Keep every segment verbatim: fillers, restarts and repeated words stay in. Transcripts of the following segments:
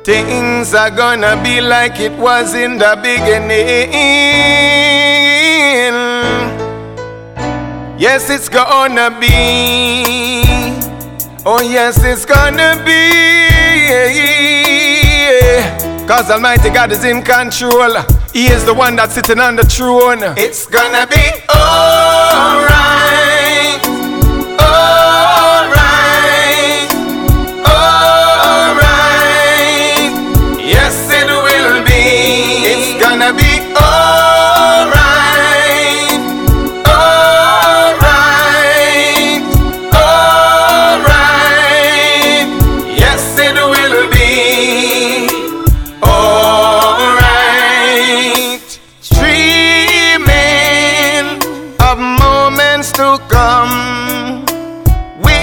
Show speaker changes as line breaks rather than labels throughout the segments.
things are gonna be like it was in the beginning. Yes, it's gonna be. Oh yes, it's gonna be. Cause Almighty God is in control. He is the one that's sitting on the throne. It's gonna be alright, alright, alright. Yes, it will be. It's gonna be alright, alright, alright. Yes, it will be. To come, we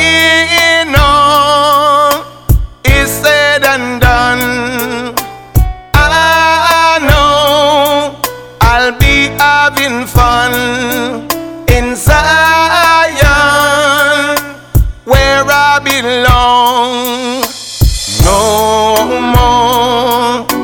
know is said and done. I know I'll be having fun in Zion, where I belong. No more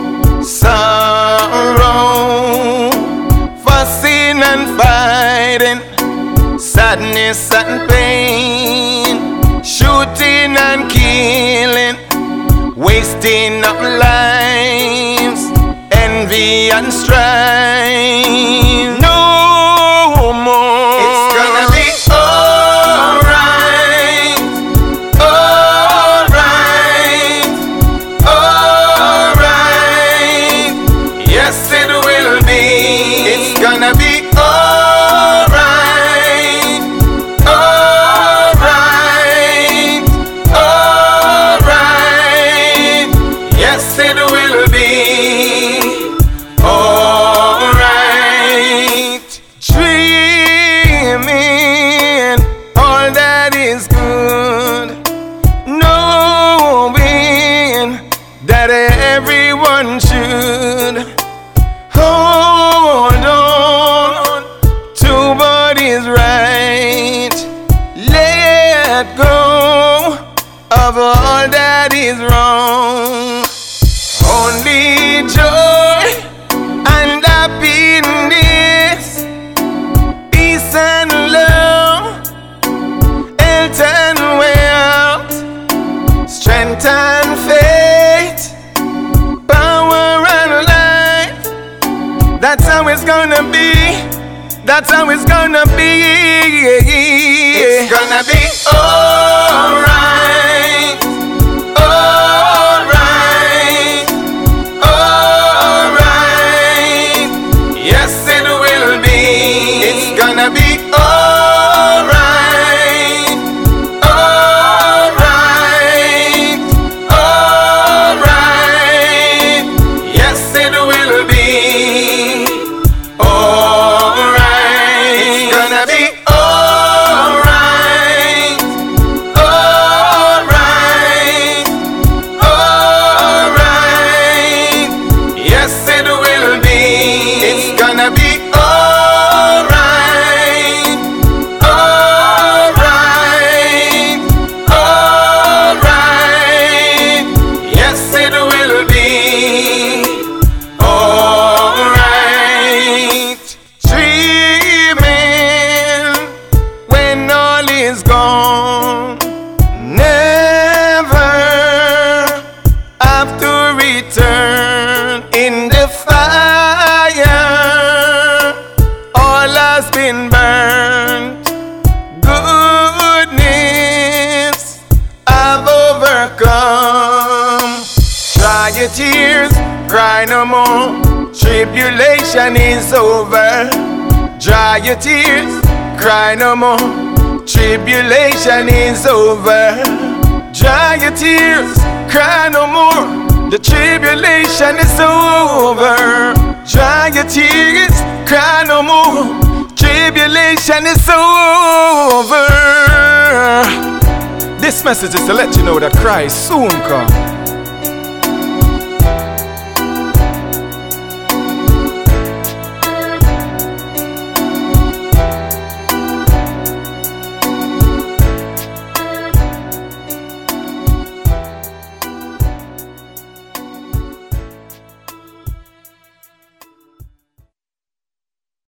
sorrow, fussing and fighting, sadness and pain, shooting and killing, wasting of lives, envy and strife. No more. It's gonna be alright, alright, alright. Yes, it will be. It's gonna be that everyone should hold on to what is right. Let go of all that is wrong. Only joy and happiness, peace and love, health and wealth, strength and faith, power and light. That's how it's gonna be. That's how it's gonna be. It's gonna be alright, alright, alright. Yes, it will be. It's gonna be alright, alright, alright. Yes, it will be. Is gone, never have to return. In the fire, all has been burned. Goodness I've overcome. Dry your tears, cry no more. Tribulation is over. Dry your tears, cry no more. Tribulation is over. Dry your tears, cry no more. The tribulation is over. Dry your tears, cry no more. Tribulation is over. This message is to let you know that Christ soon comes.